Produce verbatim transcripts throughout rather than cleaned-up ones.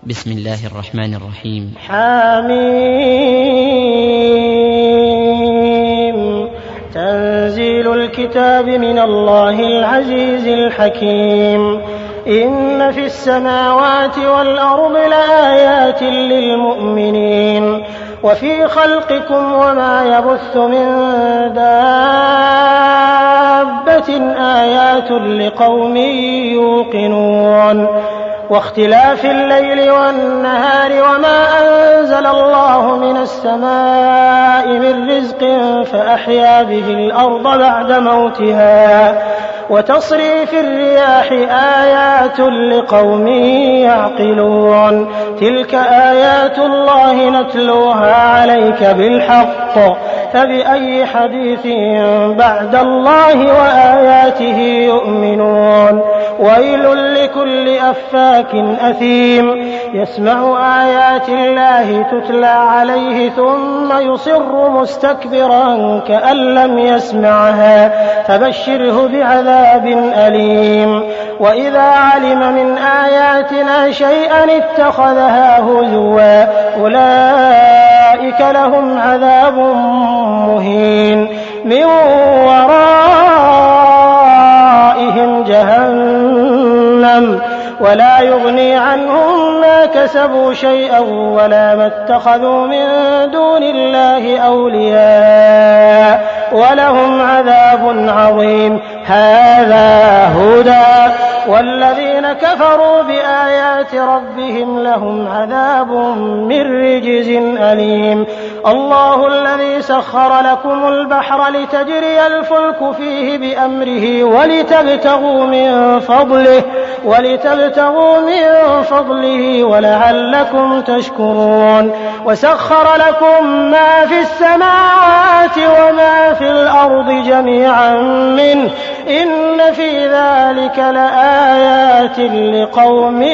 بسم الله الرحمن الرحيم. حميم. تنزيل الكتاب من الله العزيز الحكيم. إن في السماوات والأرض لآيات للمؤمنين وفي خلقكم وما يبث من دابة آيات لقوم يوقنون واختلاف الليل والنهار وما أنزل الله من السماء من رزق فأحيا به الأرض بعد موتها وتصريف الرياح آيات لقوم يعقلون تلك آيات الله نتلوها عليك بالحق فبأي حديث بعد الله وآياته يؤمنون ويل لكل أفاك أثيم يسمع آيات الله تتلى عليه ثم يصر مستكبرا كأن لم يسمعها فبشره بعذاب أليم وإذا علم من آياتنا شيئا اتخذها هزوا أولئك لهم عذاب مهين من ورائهم جهنم ولا يغني عنهم ما كسبوا شيئا ولا ما اتخذوا من دون الله أولياء ولهم عذاب عظيم هذا هدى والذين كفروا بآيات ربهم لهم عذاب من رجز أليم الله الذي سخر لكم البحر لتجري الفلك فيه بأمره ولتبتغوا من فضله ولتبتغوا من فضله ولعلكم تشكرون وسخر لكم ما في السماوات وما في الأرض جميعا منه إن في ذلك لآيات لقوم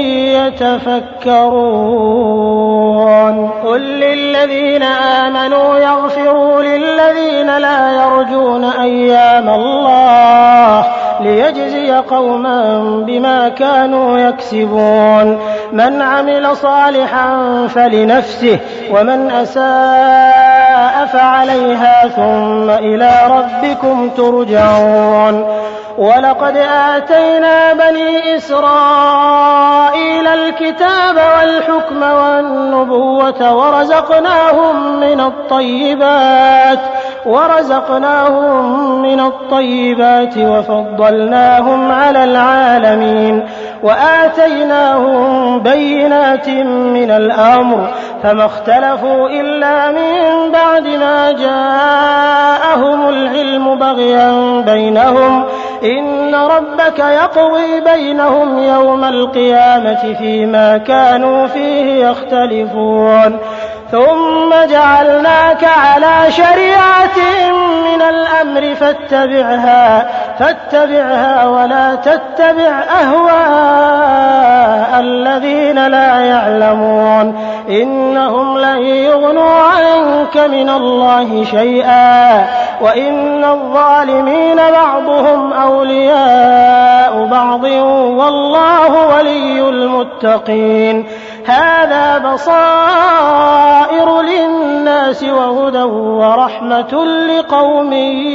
يتفكرون قل للذين آمنوا يغفروا للذين لا يرجون أيام الله ليجزي قوما بما كانوا يكسبون من عمل صالحا فلنفسه ومن أساء فعليها ثم إلى ربكم ترجعون ولقد آتينا بني إسرائيل الكتاب والحكم والنبوة ورزقناهم من الطيبات ورزقناهم من الطيبات وفضلناهم على العالمين وآتيناهم بينات من الأمر فما اختلفوا إلا من بعد ما جاءهم العلم بغيا بينهم إن ربك يقضي بينهم يوم القيامة فيما كانوا فيه يختلفون ثم جعلناك على شريعة من الأمر فاتبعها فاتبعها ولا تتبع أهواء الذين لا يعلمون إنهم لن يغنوا عنك من الله شيئا وإن الظالمين بعضهم أولياء بعض والله ولي المتقين هذا بصائر للناس وهدى ورحمة لقوم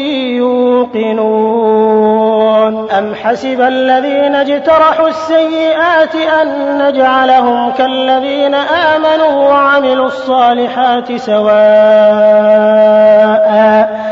يوقنون أم حسب الذين اجترحوا السيئات أن نجعلهم كالذين آمنوا وعملوا الصالحات سواء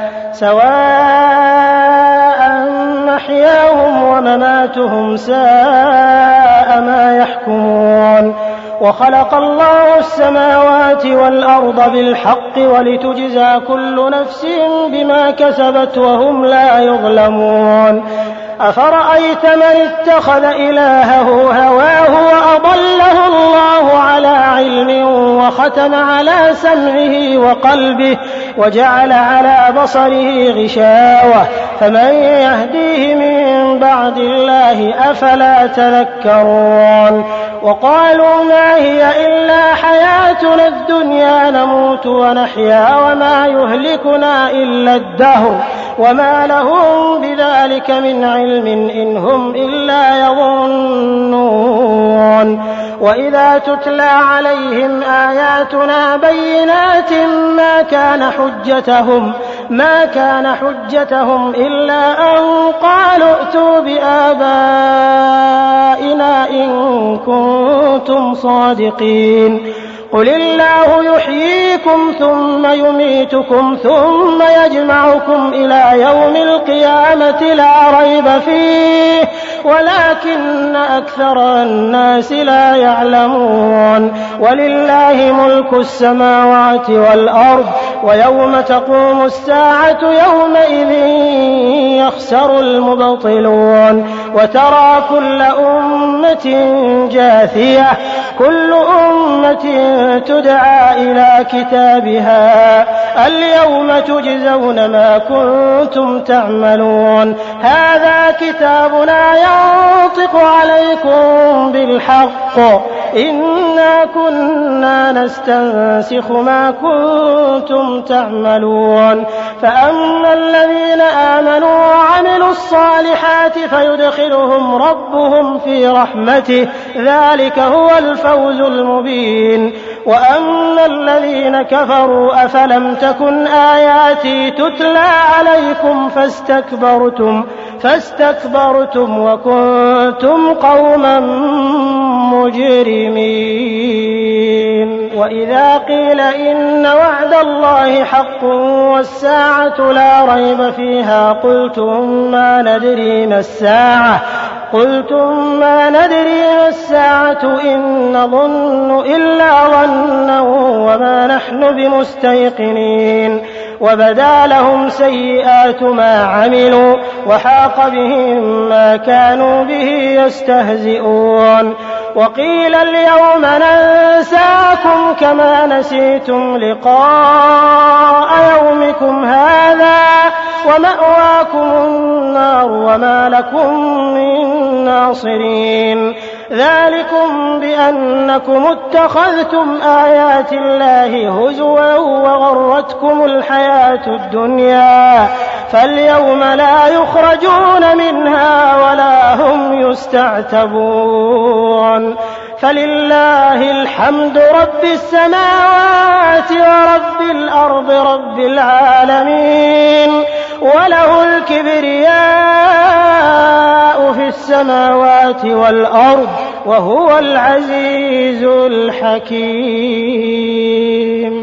سواء محياهم ومماتهم ساء ما يحكمون وخلق الله السماوات والأرض بالحق ولتجزى كل نفس بما كسبت وهم لا يظلمون أفرأيت من اتخذ إلهه هواه وأضله الله على علم وختم على سمعه وقلبه وجعل على بصره غشاوة فمن يهديه من بعد الله أفلا تذكرون وقالوا ما هي إلا حياتنا الدنيا نموت ونحيا وما يهلكنا إلا الدهر وما لهم بذلك من علم إن هم إلا يظنون وإذا تتلى عليهم آياتنا بينات ما كان حجتهم ما كان حجتهم إلا أن قالوا ائتوا بآبائنا إن كنتم صادقين قل الله يحييكم ثم يميتكم ثم يجمعكم إلى يوم القيامة لا ريب فيه ولكن أكثر الناس لا يعلمون ولله ملك السماوات والأرض ويوم تقوم الساعة يومئذ يخسر المبطلون وترى كل أمة جاثية كل أمة تدعى إلى كتابها اليوم تجزون ما كنتم تعملون هذا كتابنا ينطق عليكم بالحق إنا كنا نستنسخ ما كنتم تعملون فأما الذين آمنوا وعملوا الصالحات فيدخلهم ربهم في رحمته ذلك هو الفوز المبين وأما الذين كفروا أفلم تكن آياتي تتلى عليكم فاستكبرتم فاستكبرتم وكنتم قوما مجرمين وإذا قيل إن وعد الله حق والساعة لا ريب فيها قلتم ما ندري ما الساعة قلتم ما ندري ما الساعة إن نظن إلا ظنا وما نحن بمستيقنين وبدا لهم سيئات ما عملوا وحاق بهم ما كانوا به يستهزئون وقيل اليوم ننساكم كما نسيتم لقاء يومكم هذا ومأواكم النار وما لكم من ناصرين ذلكم بأنكم اتخذتم آيات الله هزوا وغرتكم الحياة الدنيا فاليوم لا يخرجون منها ولا هم يستعتبون فلله الحمد رب السماوات ورب الأرض رب العالمين وله الكبرياء في السماوات والأرض وهو العزيز الحكيم